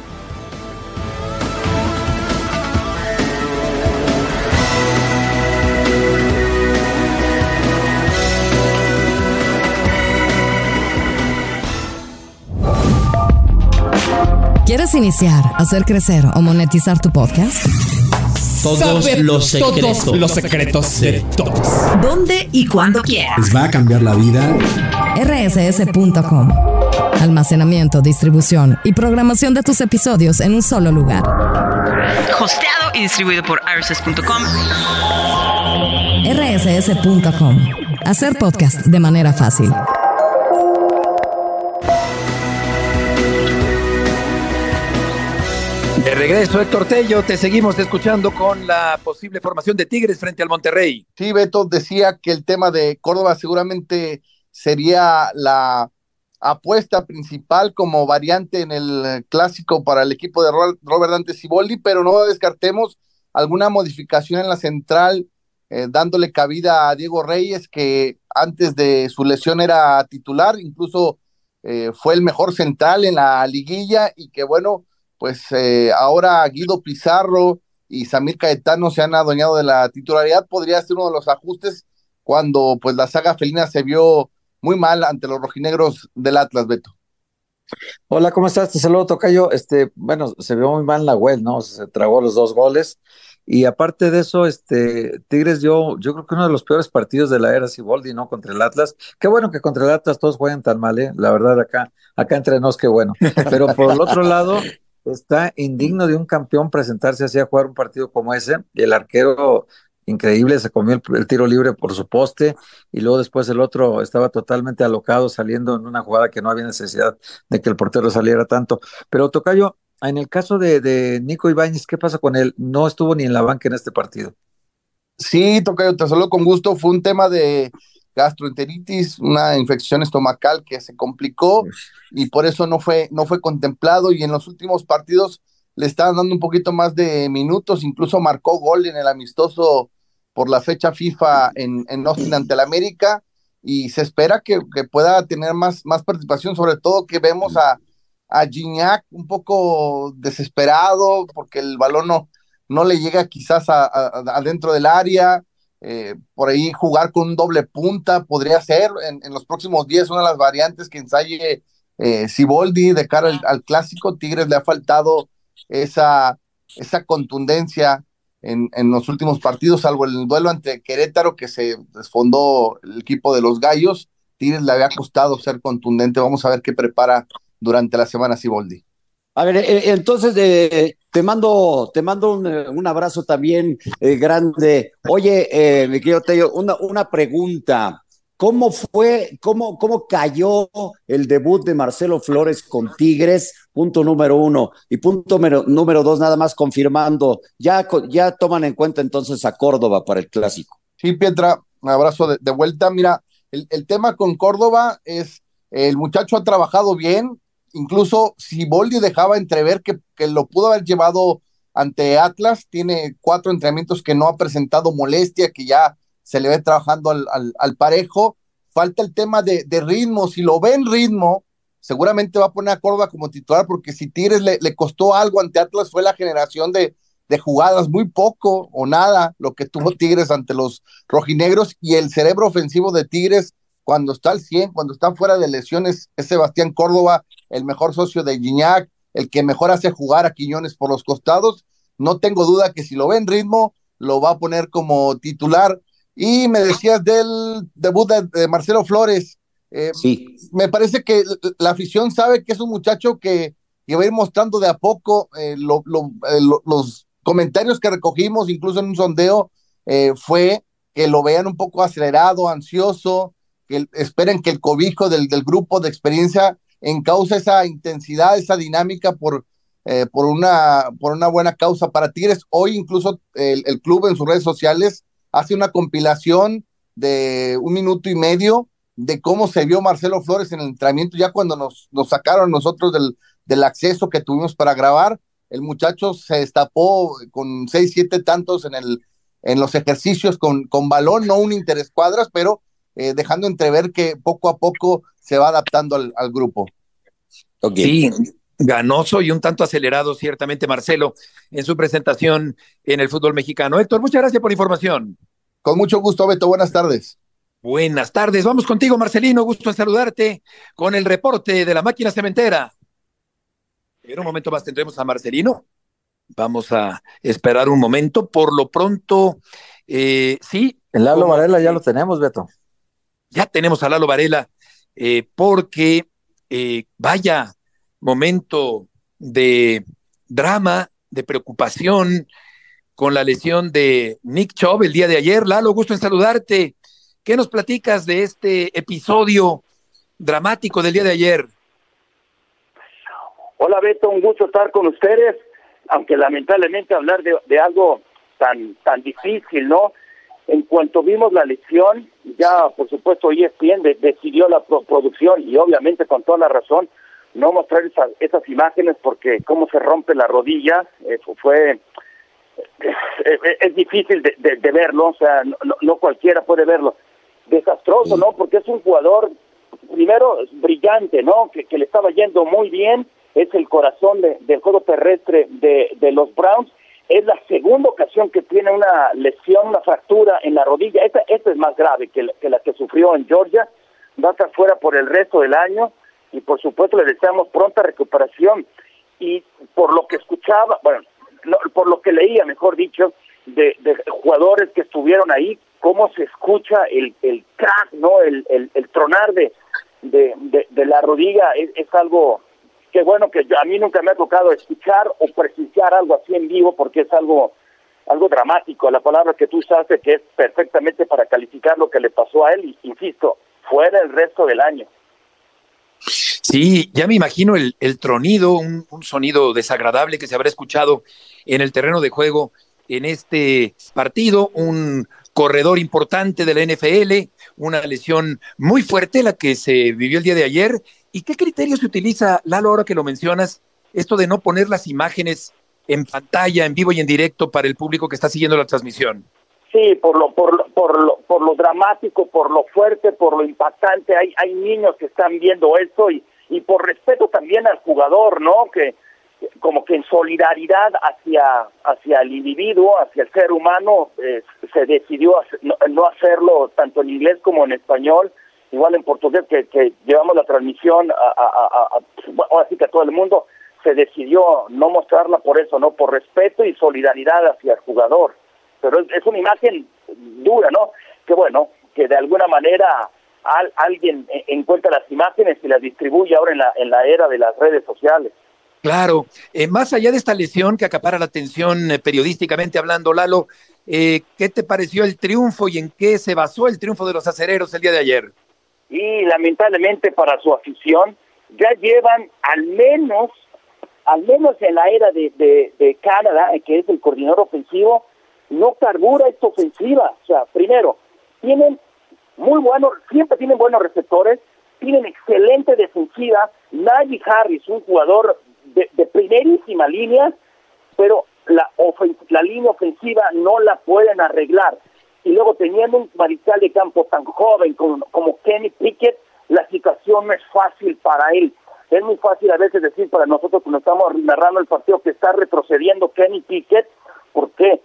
¿Quieres iniciar, hacer crecer o monetizar tu podcast? Todos Saber los secretos. Todos los secretos de todos. ¿Dónde y cuándo quieras? Les va a cambiar la vida. R S S punto com almacenamiento, distribución y programación de tus episodios en un solo lugar. Hosteado y distribuido por R S S punto com. R S S punto com. Hacer podcast de manera fácil. De regreso, Héctor Tello, te seguimos escuchando con la posible formación de Tigres frente al Monterrey. Sí, Beto decía que el tema de Córdoba seguramente sería la apuesta principal como variante en el clásico para el equipo de Robert Dante Siboldi, pero no descartemos alguna modificación en la central, eh, dándole cabida a Diego Reyes, que antes de su lesión era titular, incluso eh, fue el mejor central en la liguilla, y que bueno, pues eh, ahora Guido Pizarro y Samir Caetano se han adueñado de la titularidad. Podría ser uno de los ajustes cuando pues la saga felina se vio muy mal ante los rojinegros del Atlas, Beto. Hola, ¿cómo estás? Te saludo, tocayo. Este, bueno, se vio muy mal la Nahuel, ¿no? Se tragó los dos goles. Y aparte de eso, este, Tigres dio, yo creo que uno de los peores partidos de la era Siboldi, ¿no? Contra el Atlas. Qué bueno que contra el Atlas todos jueguen tan mal, ¿eh? La verdad, acá, acá entre nos, qué bueno. Pero por el otro lado, está indigno de un campeón presentarse así a jugar un partido como ese. Y el arquero, increíble, se comió el, el tiro libre por su poste, y luego después el otro estaba totalmente alocado saliendo en una jugada que no había necesidad de que el portero saliera tanto. Pero tocayo, en el caso de, de Nico Ibáñez, ¿qué pasa con él? No estuvo ni en la banca en este partido. Sí, tocayo, te saludo con gusto. Fue un tema de gastroenteritis, una infección estomacal que se complicó y por eso no fue, no fue contemplado, y en los últimos partidos le estaban dando un poquito más de minutos, incluso marcó gol en el amistoso por la fecha FIFA en, en Austin ante el América, y se espera que, que pueda tener más, más participación, sobre todo que vemos a, a Gignac un poco desesperado porque el balón no, no le llega quizás a, a, adentro del área. Eh, por ahí jugar con un doble punta podría ser en, en los próximos días una de las variantes que ensaye eh, Siboldi de cara al, al clásico. Tigres le ha faltado esa, esa contundencia en, en los últimos partidos, salvo el duelo ante Querétaro que se desfondó el equipo de los Gallos. Tigres le había costado ser contundente. Vamos a ver qué prepara durante la semana Siboldi. A ver, eh, entonces eh, te mando, te mando un, un abrazo también eh, grande. Oye, eh, mi querido Tello, una, una pregunta. ¿Cómo fue, cómo, cómo cayó el debut de Marcelo Flores con Tigres? Punto número uno. Y punto número, número dos, nada más confirmando, ya, ya toman en cuenta entonces a Córdoba para el clásico. Sí, Pietra, un abrazo de, de vuelta. Mira, el, el tema con Córdoba es, el muchacho ha trabajado bien. Incluso Siboldi dejaba entrever que, que lo pudo haber llevado ante Atlas. Tiene cuatro entrenamientos que no ha presentado molestia, que ya se le ve trabajando al, al, al parejo. Falta el tema de, de ritmo. Si lo ve en ritmo, seguramente va a poner a Córdoba como titular, porque si Tigres le, le costó algo ante Atlas fue la generación de, de jugadas, muy poco o nada lo que tuvo Tigres ante los rojinegros, y el cerebro ofensivo de Tigres cuando está al cien, cuando está fuera de lesiones, es Sebastián Córdoba, el mejor socio de Gignac, el que mejor hace jugar a Quiñones por los costados. No tengo duda que si lo ve en ritmo, lo va a poner como titular. Y me decías del debut de, de Marcelo Flores. Eh, sí. Me parece que la afición sabe que es un muchacho que, que va a ir mostrando de a poco. Eh, lo, lo, eh, lo, los comentarios que recogimos, incluso en un sondeo, eh, fue que lo vean un poco acelerado, ansioso, que esperen que el cobijo del, del grupo de experiencia encauce esa intensidad, esa dinámica por, eh, por, una, por una buena causa para Tigres. Hoy incluso el, el club en sus redes sociales hace una compilación de un minuto y medio de cómo se vio Marcelo Flores en el entrenamiento, ya cuando nos, nos sacaron nosotros del, del acceso que tuvimos para grabar. El muchacho se destapó con seis, siete tantos en, el, en los ejercicios con, con balón, no un interescuadras, pero Eh, dejando entrever que poco a poco se va adaptando al, al grupo. Okay. Sí, ganoso y un tanto acelerado ciertamente Marcelo en su presentación en el fútbol mexicano. Héctor, muchas gracias por la información. Con mucho gusto, Beto, buenas tardes. Buenas tardes, vamos contigo, Marcelino, gusto en saludarte con el reporte de la máquina cementera. En un momento más tendremos a Marcelino. Vamos a esperar un momento. Por lo pronto, eh, sí. El Lalo Varela ya lo tenemos, Beto. Ya tenemos a Lalo Varela, eh, porque eh, vaya momento de drama, de preocupación con la lesión de Nick Chubb el día de ayer. Lalo, gusto en saludarte. ¿Qué nos platicas de este episodio dramático del día de ayer? Hola Beto, un gusto estar con ustedes, aunque lamentablemente hablar de, de algo tan tan difícil, ¿no? En cuanto vimos la lesión, ya por supuesto E S P N de, decidió la pro, producción y obviamente con toda la razón no mostrar esa, esas imágenes porque cómo se rompe la rodilla, eh, fue es, es difícil de, de, de verlo, o sea, no, no cualquiera puede verlo. Desastroso, ¿no? Porque es un jugador, primero, brillante, ¿no? Que, que le estaba yendo muy bien, es el corazón de, del juego terrestre de, de los Browns. Es la segunda ocasión que tiene una lesión, una fractura en la rodilla. Esta, esta es más grave que la, que la que sufrió en Georgia. Va a estar fuera por el resto del año y por supuesto le deseamos pronta recuperación. Y por lo que escuchaba, bueno, no, por lo que leía, mejor dicho, de, de jugadores que estuvieron ahí, cómo se escucha el, el crack, ¿no? El, el, el tronar de, de, de, de la rodilla es, es algo que bueno que yo, a mí nunca me ha tocado escuchar o presenciar algo así en vivo porque es algo algo dramático. La palabra que tú usaste que es perfectamente para calificar lo que le pasó a él y insisto, fuera el resto del año. Sí, ya me imagino el, el tronido, un, un sonido desagradable que se habrá escuchado en el terreno de juego en este partido, un corredor importante de la N F L, una lesión muy fuerte la que se vivió el día de ayer. ¿Y qué criterio se utiliza, Lalo, ahora que lo mencionas, esto de no poner las imágenes en pantalla, en vivo y en directo para el público que está siguiendo la transmisión? Sí, por lo por lo, por lo, por lo dramático, por lo fuerte, por lo impactante. Hay hay niños que están viendo esto y, y por respeto también al jugador, ¿no? Que como que en solidaridad hacia hacia el individuo, hacia el ser humano, eh, se decidió no, no hacerlo tanto en inglés como en español, igual en portugués que, que llevamos la transmisión a, a, a, a así que a todo el mundo, se decidió no mostrarla por eso, no por respeto y solidaridad hacia el jugador. Pero es, es una imagen dura, ¿no? Que bueno, que de alguna manera al, alguien encuentra las imágenes y las distribuye ahora en la en la era de las redes sociales. Claro, eh, más allá de esta lesión que acapara la atención eh, periodísticamente hablando, Lalo, eh, ¿qué te pareció el triunfo y en qué se basó el triunfo de los acereros el día de ayer? Y lamentablemente para su afición, ya llevan al menos, al menos en la era de, de, de Canadá, que es el coordinador ofensivo, no carbura esta ofensiva. O sea, primero, tienen muy buenos, siempre tienen buenos receptores, tienen excelente defensiva, Najee Harris, un jugador de, de primerísima línea, pero la, ofen- la línea ofensiva no la pueden arreglar. Y luego teniendo un mariscal de campo tan joven como, como Kenny Pickett, la situación no es fácil para él. Es muy fácil a veces decir para nosotros cuando estamos narrando el partido que está retrocediendo Kenny Pickett, porque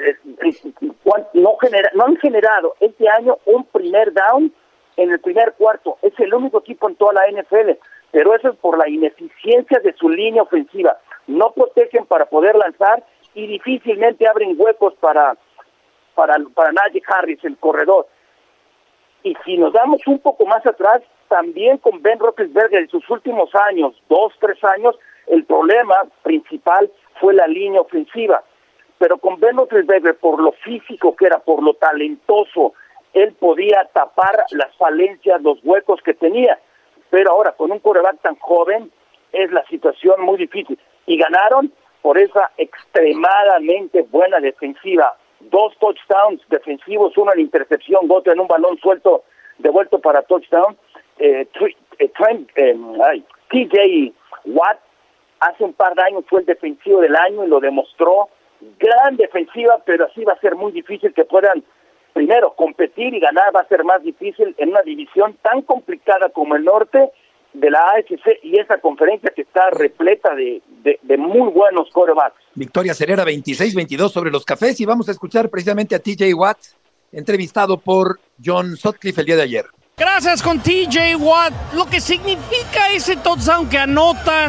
no, genera, no han generado este año un primer down en el primer cuarto. Es el único equipo en toda la N F L, pero eso es por la ineficiencia de su línea ofensiva. No protegen para poder lanzar y difícilmente abren huecos para para, para Najee Harris, el corredor. Y si nos damos un poco más atrás, también con Ben Roethlisberger en sus últimos años, dos, tres años, el problema principal fue la línea ofensiva. Pero con Ben Roethlisberger, por lo físico que era, por lo talentoso, él podía tapar las falencias, los huecos que tenía. Pero ahora, con un quarterback tan joven, es la situación muy difícil. Y ganaron por esa extremadamente buena defensiva. Dos touchdowns defensivos, uno en intercepción, otro en un balón suelto, devuelto para touchdown. Eh, eh, Trent, eh, ay, T J Watt hace un par de años fue el defensivo del año y lo demostró. Gran defensiva, pero así va a ser muy difícil que puedan, primero, competir y ganar. Va a ser más difícil en una división tan complicada como el norte de la A F C y esa conferencia que está repleta de, de, de muy buenos quarterbacks. Victoria acerera veintiséis veintidós sobre los Cafés y vamos a escuchar precisamente a T J Watt, entrevistado por John Sutcliffe el día de ayer. Gracias con T J Watt. Lo que significa ese touchdown que anotas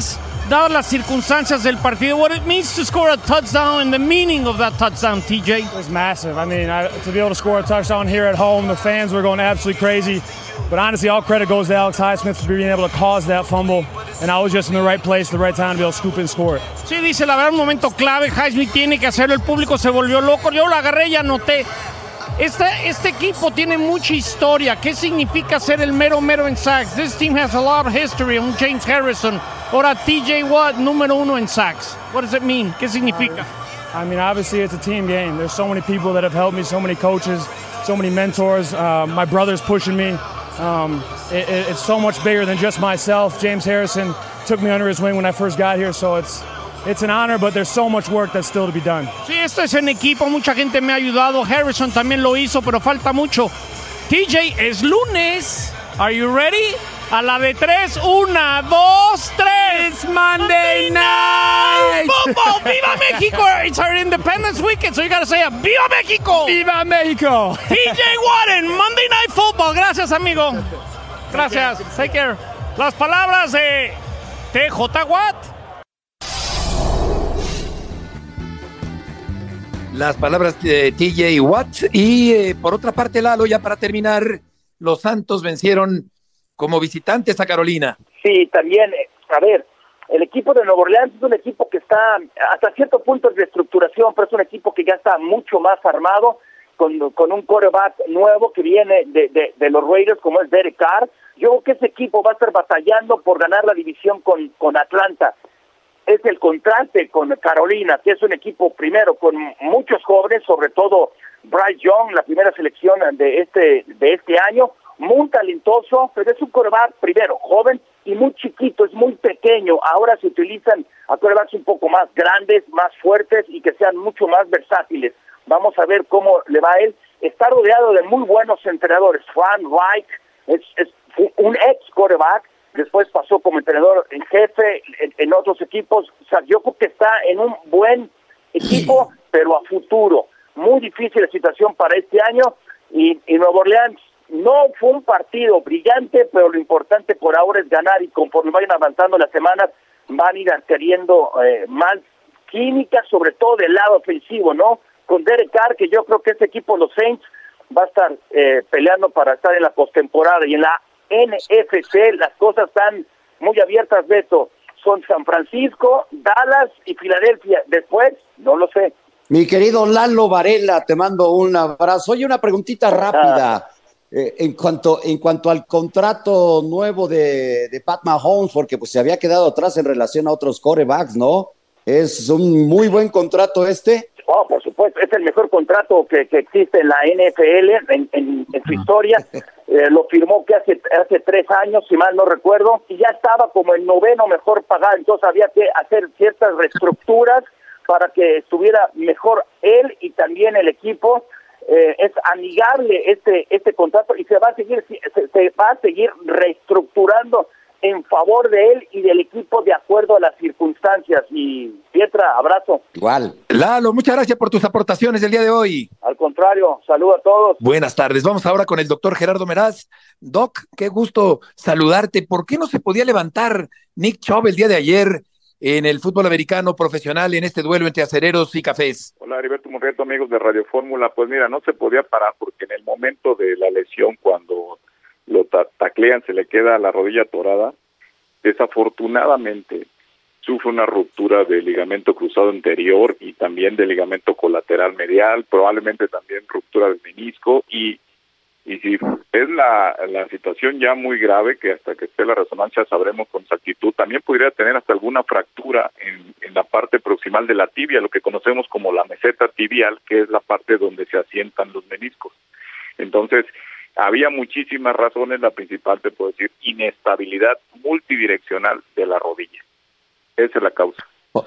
dadas las circunstancias del partido, what it means to score a touchdown and the meaning of that touchdown, T J? It was massive. I mean, I, to be able to score a touchdown here at home, the fans were going absolutely crazy. But honestly, all credit goes to Alex Highsmith for being able to cause that fumble. And I was just in the right place, the right time to be able to scoop and score it. Sí, dice, la verdad, un momento clave. Highsmith tiene que hacerlo. El público se volvió loco. Yo la agarré y anoté. Este, este equipo tiene mucha historia. ¿Qué significa ser el mero mero en sacks? This team has a lot of history. Un James Harrison. Ahora T J Watt, número uno en sacks. What does it mean? ¿Qué significa? I mean, obviously it's a team game. There's so many people that have helped me, so many coaches, so many mentors. Uh, my brother's pushing me. Um, it, it's so much bigger than just myself. James Harrison took me under his wing when I first got here, so it's it's an honor, but there's so much work that's still to be done. Sí, esto es en equipo, mucha gente me ha ayudado. Harrison también lo hizo, pero falta mucho. T J, es lunes. Are you ready? A la de tres, una, dos, tres. Monday Night Football. ¡Viva México! It's our Independence Weekend, so you gotta say ¡Viva México! ¡Viva México! T J Watt en Monday Night Football. Gracias, amigo. Gracias. Take care. Las palabras de T J Watt. Las palabras de T J Watt. Y eh, por otra parte, Lalo, ya para terminar, los Santos vencieron como visitantes a Carolina. Sí, también, a ver, el equipo de Nueva Orleans es un equipo que está hasta cierto punto de reestructuración, pero es un equipo que ya está mucho más armado, con, con un quarterback nuevo que viene de, de, de los Raiders, como es Derek Carr. Yo creo que ese equipo va a estar batallando por ganar la división con, con Atlanta. Es el contraste con Carolina, que es un equipo primero con muchos jóvenes, sobre todo Bryce Young, la primera selección de este de este año, muy talentoso, pero es un quarterback primero joven y muy chiquito, es muy pequeño. Ahora se utilizan a quarterbacks un poco más grandes, más fuertes y que sean mucho más versátiles. Vamos a ver cómo le va a él. Está rodeado de muy buenos entrenadores. Frank Reich es, es un ex quarterback, después pasó como entrenador en jefe en, en otros equipos. O sea, yo creo que está en un buen equipo, pero a futuro. Muy difícil la situación para este año y, y Nueva Orleans no fue un partido brillante, pero lo importante por ahora es ganar y conforme vayan avanzando las semanas van a ir adquiriendo eh, más química, sobre todo del lado ofensivo, ¿no? Con Derek Carr, que yo creo que este equipo, los Saints, va a estar eh, peleando para estar en la postemporada. Y en la N F C las cosas están muy abiertas, Beto. Son San Francisco, Dallas y Filadelfia. Después, no lo sé. Mi querido Lalo Varela, te mando un abrazo. Oye, una preguntita rápida. Ah. Eh, en cuanto en cuanto al contrato nuevo de, de Pat Mahomes, porque pues se había quedado atrás en relación a otros quarterbacks, ¿no? Es un muy buen contrato este. Oh, por supuesto, es el mejor contrato que, que existe en la N F L en, en, en su historia. Eh, lo firmó que hace hace tres años, si mal no recuerdo, y ya estaba como el noveno mejor pagado, entonces había que hacer ciertas reestructuras para que estuviera mejor él y también el equipo. Eh, es amigable este este contrato y se va a seguir se, se va a seguir reestructurando en favor de él y del equipo de acuerdo a las circunstancias. Y Pietra, abrazo. Igual. Lalo, muchas gracias por tus aportaciones del día de hoy. Al contrario, saludo a todos. Buenas tardes, vamos ahora con el doctor Gerardo Meraz. Doc, qué gusto saludarte. ¿Por qué no se podía levantar Nick Chubb el día de ayer en el fútbol americano profesional en este duelo entre acereros y cafés? Hola, Heriberto Murrieta, amigos de Radio Fórmula. Pues mira, no se podía parar porque en el momento de la lesión, cuando lo ta- taclean, se le queda la rodilla atorada. Desafortunadamente sufre una ruptura del ligamento cruzado anterior y también del ligamento colateral medial, probablemente también ruptura del menisco y Y si es la, la situación ya muy grave, que hasta que esté la resonancia sabremos con exactitud, también podría tener hasta alguna fractura en, en la parte proximal de la tibia, lo que conocemos como la meseta tibial, que es la parte donde se asientan los meniscos. Entonces, había muchísimas razones, la principal te puedo decir, inestabilidad multidireccional de la rodilla. Esa es la causa.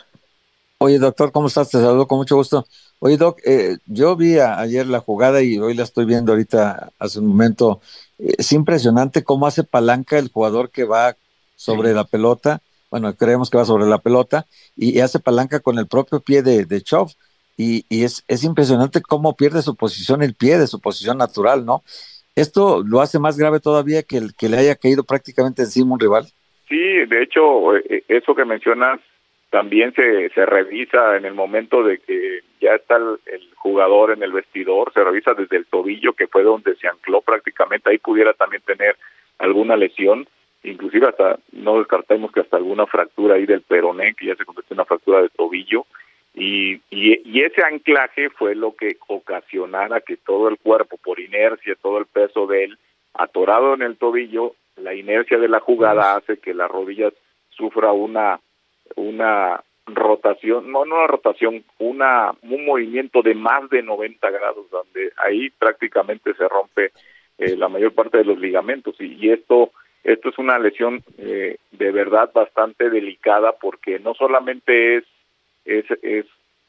Oye, doctor, ¿cómo estás? Te saludo con mucho gusto. Oye, Doc, eh, yo vi a, ayer la jugada y hoy la estoy viendo ahorita hace un momento. Eh, es impresionante cómo hace palanca el jugador que va sobre sí. la pelota. Bueno, creemos que va sobre la pelota y, y hace palanca con el propio pie de, de Chubb. Y, y es, es impresionante cómo pierde su posición el pie, de su posición natural, ¿no? Esto lo hace más grave todavía que, el, que le haya caído prácticamente encima un rival. Sí, de hecho, eso que mencionas también se, se revisa en el momento de que ya está el, el jugador en el vestidor, se revisa desde el tobillo, que fue donde se ancló prácticamente, ahí pudiera también tener alguna lesión, inclusive hasta, no descartemos que hasta alguna fractura ahí del peroné, que ya se convirtió en una fractura de tobillo, y, y, y ese anclaje fue lo que ocasionara que todo el cuerpo, por inercia, todo el peso de él, atorado en el tobillo, la inercia de la jugada hace que la rodilla sufra una una rotación, no, no una rotación, una un movimiento de más de noventa grados, donde ahí prácticamente se rompe eh, la mayor parte de los ligamentos, y, y esto esto es una lesión eh, de verdad bastante delicada, porque no solamente es es, es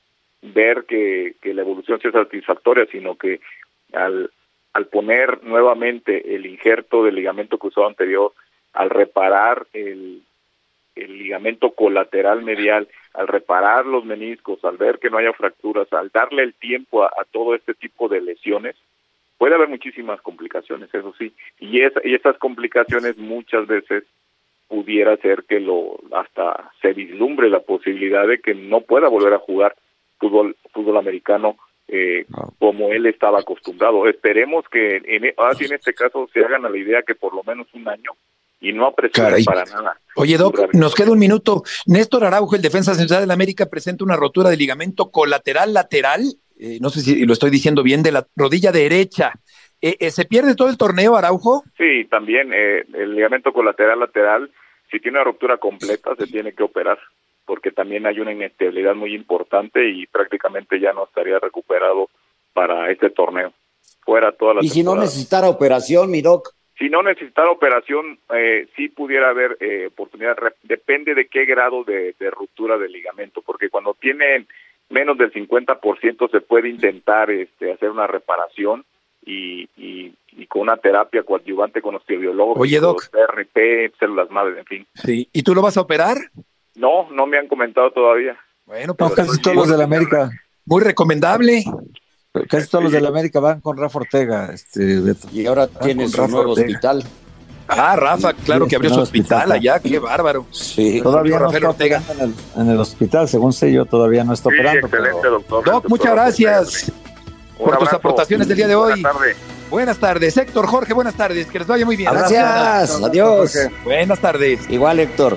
ver que, que la evolución sea satisfactoria, sino que al al poner nuevamente el injerto del ligamento cruzado anterior, al reparar el el ligamento colateral medial, al reparar los meniscos, al ver que no haya fracturas, al darle el tiempo a, a todo este tipo de lesiones, puede haber muchísimas complicaciones, eso sí, y, es, y esas complicaciones muchas veces pudiera ser que lo hasta se vislumbre la posibilidad de que no pueda volver a jugar fútbol fútbol americano eh, como él estaba acostumbrado. Esperemos que en, ahora sí en este caso se hagan a la idea que por lo menos un año, y no apresuren para nada. Oye, Doc, nos queda un minuto. Néstor Araujo, el defensa central del América, presenta una rotura de ligamento colateral lateral, eh, no sé si lo estoy diciendo bien, de la rodilla derecha. Eh, eh, ¿Se pierde todo el torneo, Araujo? Sí, también eh, el ligamento colateral lateral, si tiene una ruptura completa, se tiene que operar, porque también hay una inestabilidad muy importante y prácticamente ya no estaría recuperado para este torneo. Fuera toda la Y si no temporada. necesitara operación, mi Doc. Si no necesitara operación, eh, sí pudiera haber eh, oportunidad. Depende de qué grado de, de ruptura del ligamento, porque cuando tienen menos del cincuenta por ciento se puede intentar este, hacer una reparación y, y, y con una terapia coadyuvante con osteobiológicos, Oye, Doc. C R P, células madres, en fin. Sí. ¿Y tú lo vas a operar? No, no me han comentado todavía. Bueno, No, casi todos los del América. Muy recomendable. Casi todos los del América van con Rafa Ortega. Este, Beto. Y ahora Van tiene con su Rafa nuevo Ortega. hospital. Ah, Rafa, claro que abrió su hospital allá, qué bárbaro. Sí. Todavía no Rafael está Ortega. operando en el, en el hospital, según sé yo, todavía no está Sí, operando. excelente, pero- doctor. Doc, muchas gracias Un por tus abrazo. aportaciones del día de hoy. Buenas tardes. Buenas tardes, Héctor, Jorge, buenas tardes, que les vaya muy bien. Gracias, adiós. Buenas tardes. Igual, Héctor.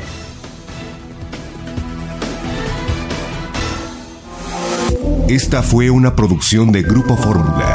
Esta fue una producción de Grupo Fórmula.